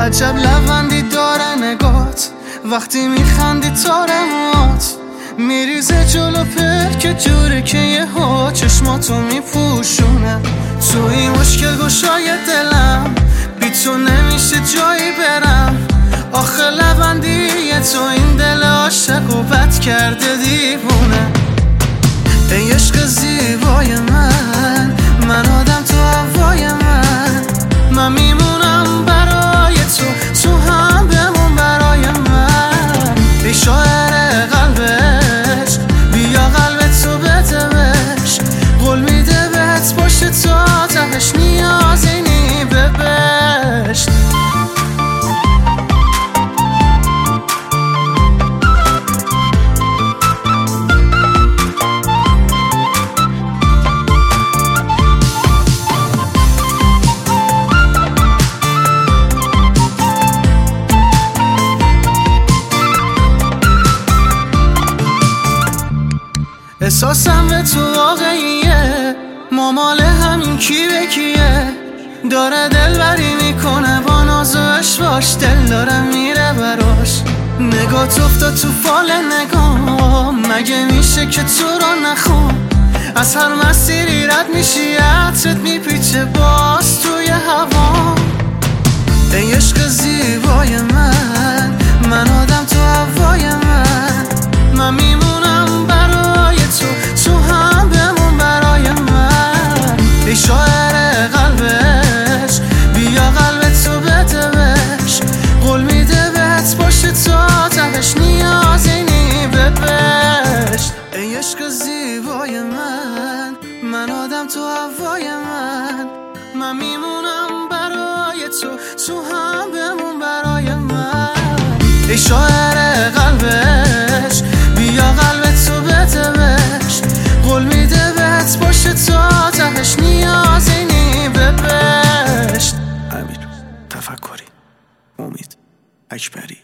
عجب لبندی داره نگات، وقتی میخندی تارمات میریزه جلو پر که جوری که یه ها چشماتو میپوشونه. تو این مشکل گشای دلم بی تو نمیشه جایی برم. آخه لبندی تو این دل عاشق و بد کرده دیوونه. ای عشق زیبای من آدم تو هوای من میمونم برای تو هم بمون برای من. ای شاعر قلبش بیا قلب تو بده بهش، قول میده بهت باشه تا تهش نیازی نی به بهشت. احساسم به تو واقعیه، ما مال همین کی به کیه. داره دلبری میکنه با ناز و اشواش، دل داره میره براش. نگات افتاد تو فال نگاه، مگه میشه که تو رو نخوام. از هر مسیری رد میشی عطرت میپیچه باز توی هوا. ای عشق زیبای من آدم تو هوای من میمونم برای تو هم بمون برای من. ای شاعر قلبش بیا قلب تو بده بهش، قول میده بهت باشه تا تهش نیازی نی به بهشت. ای عشق زیبای من آدم تو هوای من میمونم برای تو هم بمون برای من. ای شاعر قلبش بیا قلب تو بده بهش، قول میده بهت باشه تا تهش نیازی نی به بهشت. امیر تفکری، امید اکبری.